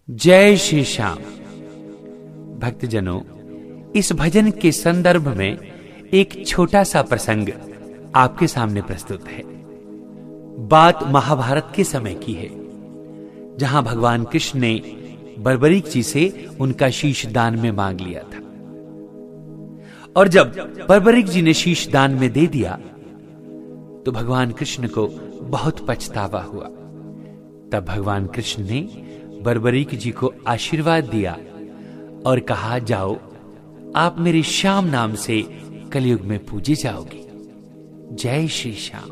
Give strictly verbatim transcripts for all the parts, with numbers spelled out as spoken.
जय श्री श्याम। भक्तजनों, इस भजन के संदर्भ में एक छोटा सा प्रसंग आपके सामने प्रस्तुत है। बात महाभारत के समय की है, जहां भगवान कृष्ण ने बर्बरीक जी से उनका शीश दान में मांग लिया था। और जब बर्बरीक जी ने शीश दान में दे दिया तो भगवान कृष्ण को बहुत पछतावा हुआ। तब भगवान कृष्ण ने बर्बरीक जी को आशीर्वाद दिया और कहा, जाओ, आप मेरे श्याम नाम से कलयुग में पूजे जाओगे। जय श्री श्याम।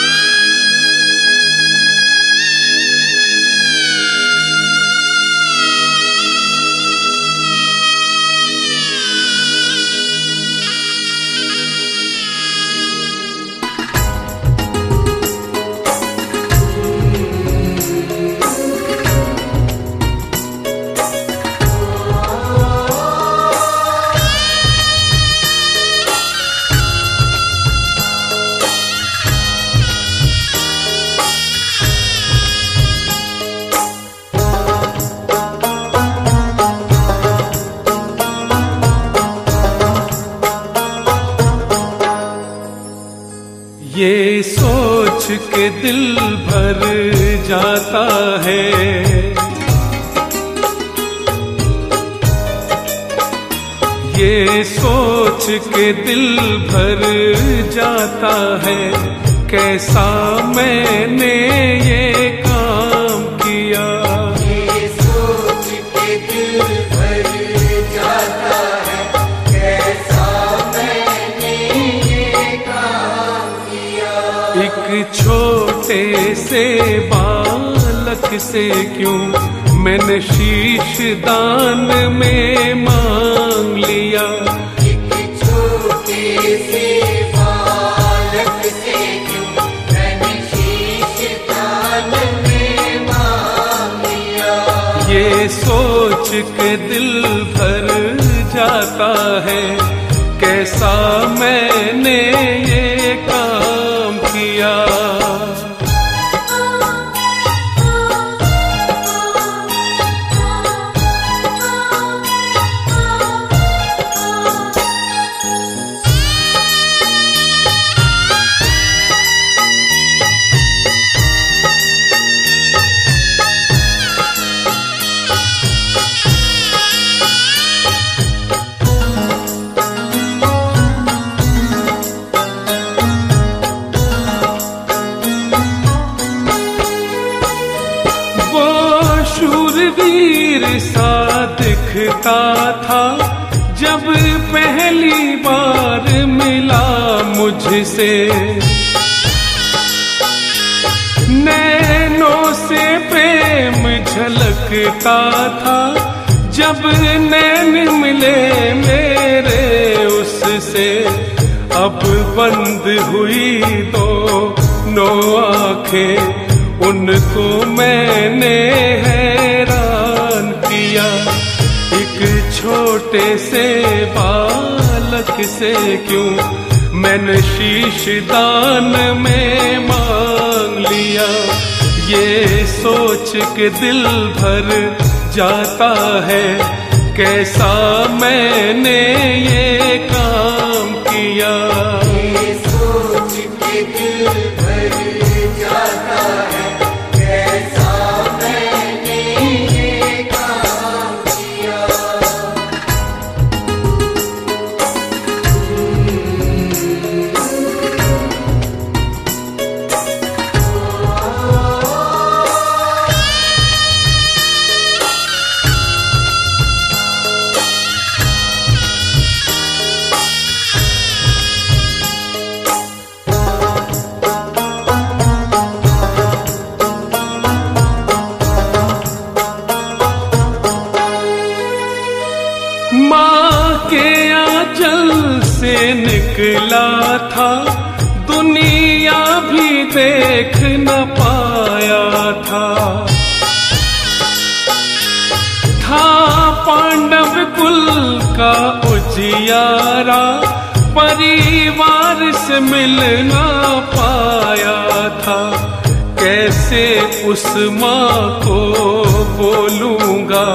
ये सोच के दिल भर जाता है, ये सोच के दिल भर जाता है, कैसा मैंने ये काम किया। ये सोच के दिल भर जाता है, कैसा मैंने ये काम किया। एक छोटे से बालक से क्यों मैंने शीश दान में मांग लिया। एक छोटे से बालक से क्यों मैंने शीश दान में मांग लिया। ये सोच के दिल भर जाता है, कैसा मैंने ये काम किया। शूरवीर सा दिखता था जब पहली बार मिला मुझसे। नैनों से प्रेम झलकता था जब नैन मिले मेरे उससे। अब बंद हुई दोनों आंखें, उनको मैंने हैरान किया। एक छोटे से बालक से क्यों मैंने शीश दान में मांग लिया। ये सोच के दिल भर जाता है, कैसा मैंने ये काम किया। ये सोच के दिल भर जाता है, कैसा मैंने ये काम किया। माँ के आंचल से निकला था, दुनिया भी देख न पाया था। था पांडव कुल का उजियारा, परिवार से मिल न पाया था। कैसे उस माँ को बोलूंगा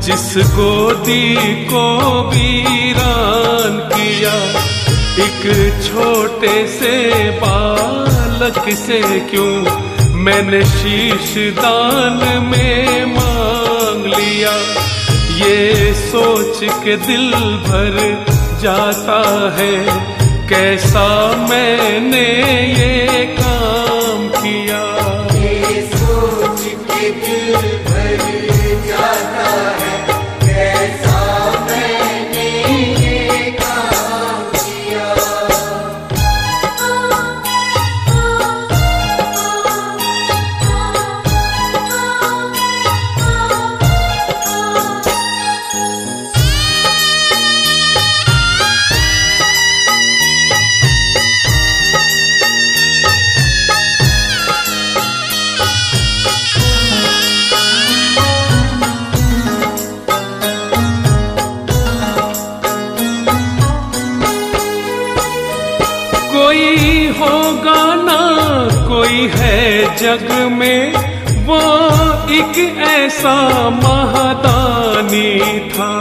जिस गोदी को वीरान किया, एक छोटे से बालक से क्यों मैंने शीश दान में मांग लिया। ये सोच के दिल भर जाता है, कैसा मैंने ये काम किया। ये सोच के दिल भर जाता है, कैसा मैंने ये काम किया। कोई होगा ना कोई है जग में, वो एक ऐसा महादानी था।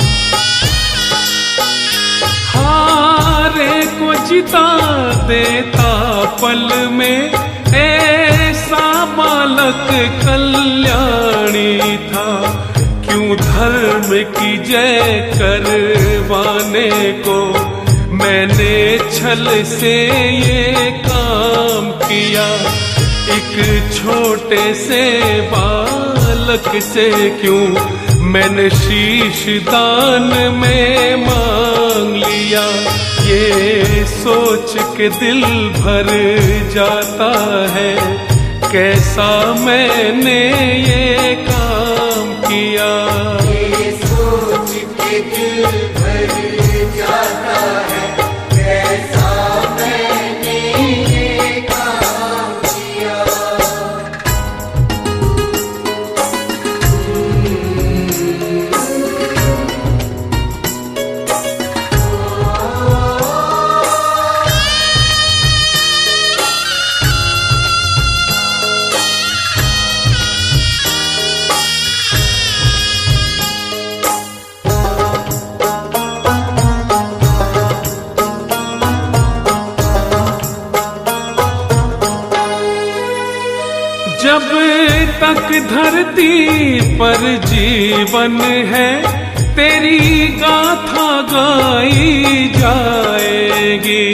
हारे को जिता देता पल में, ऐसा बालक कल्याणी था। क्यों धर्म की जय करवाने को मैंने छल से ये काम किया। एक छोटे से बालक से क्यों मैंने शीश दान में मांग लिया। ये सोच के दिल भर जाता है, कैसा मैंने ये काम किया। ये सोच के दिल भर जाता है, कैसा मैंने ये काम किया। जब तक धरती पर जीवन है, तेरी गाथा गाई जाएगी।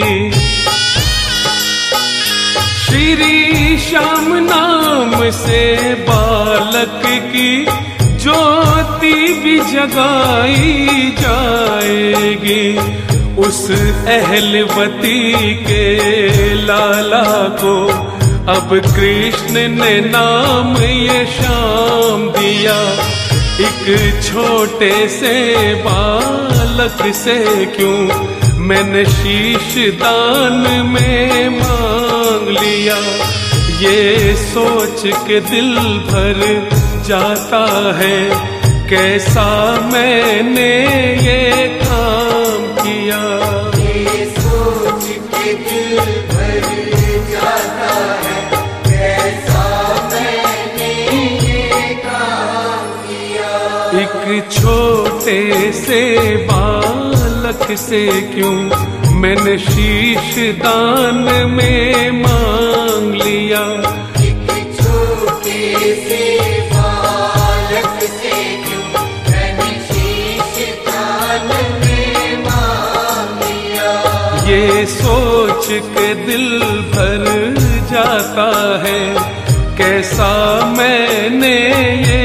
श्री श्याम नाम से बालक की ज्योति भी जगाई जाएगी। उस अहलवती के लाला को अब कृष्ण ने नाम ये श्याम दिया। एक छोटे से बालक से क्यों मैंने शीश दान में मांग लिया। ये सोच के दिल भर जाता है, कैसा मैंने ये काम किया। ये सोच के दिल भर जाता है, कैसा मैंने ये काम किया। एक छोटे से बालक से क्यों मैंने शीश दान में मांग लिया। एक छोटे से बालक से क्यों मैंने शीश दान में मांग लिया। ये सोच के दिल भर जाता है, कैसा मैंने ये